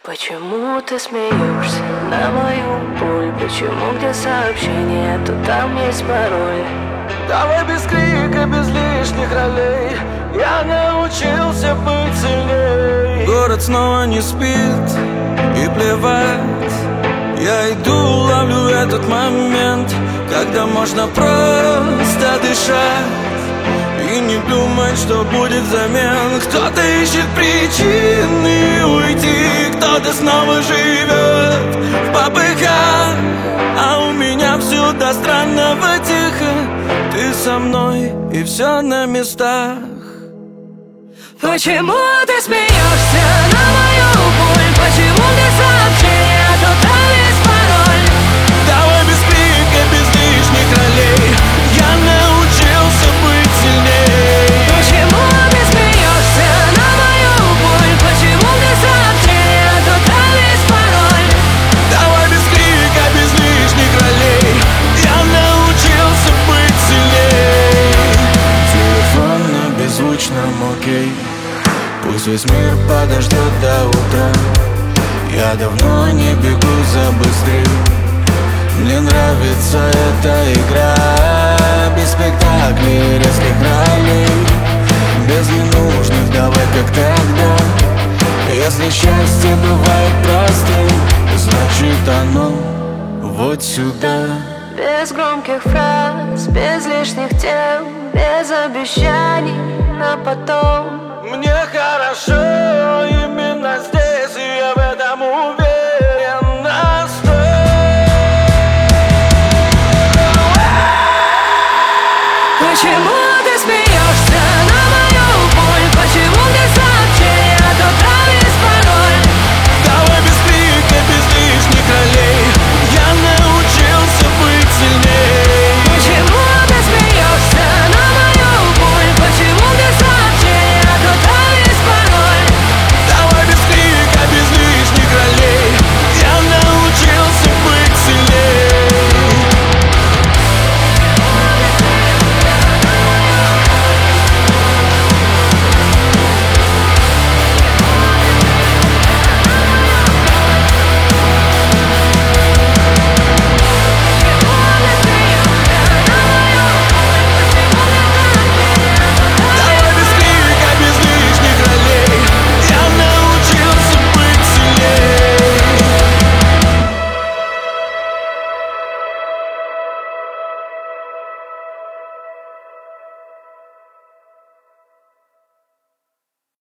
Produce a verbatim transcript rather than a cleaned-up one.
Почему ты смеешься на мою боль? Почему где сообщение, то там есть пароль? Давай без крика, без лишних ролей. Я научился быть сильней. Город снова не спит, и плевать. Я иду, ловлю этот момент, когда можно просто дышать и не думать, что будет взамен. Кто-то ищет причины уйти, кто-то снова живет в попыхах, а у меня все до странного тихо. Ты со мной, и все на местах. Почему ты смеешься на мою боль? Почему где сообщение, то там есть пароль? Давай без крика, без лишних ролей. Я научился быть сильней. Почему ты смеешься на мою боль? Почему где сообщение, то там есть пароль? Давай без крика, без лишних ролей. Я научился быть сильней. Телефон на беззвучном, окей. Пусть весь мир подождет до утра. Я давно не бегу за быстрее. Мне нравится эта игра. Без спектаклей, резких ролей, без ненужных, давай как тогда. Если счастье бывает простым, значит оно вот сюда. Без громких фраз, без лишних тем, без обещаний на потом. Мне хорошо.